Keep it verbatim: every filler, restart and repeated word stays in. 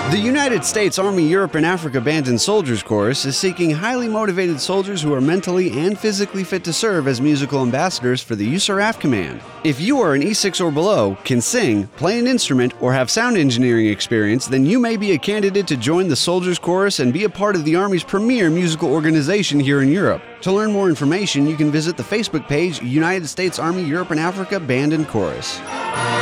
The United States Army Europe and Africa Band and Soldiers Chorus is seeking highly motivated soldiers who are mentally and physically fit to serve as musical ambassadors for the U S A R A F Command. If you are an E six or below, can sing, play an instrument, or have sound engineering experience, then you may be a candidate to join the Soldiers Chorus and be a part of the Army's premier musical organization here in Europe. To learn more information, you can visit the Facebook page United States Army Europe and Africa Band and Chorus.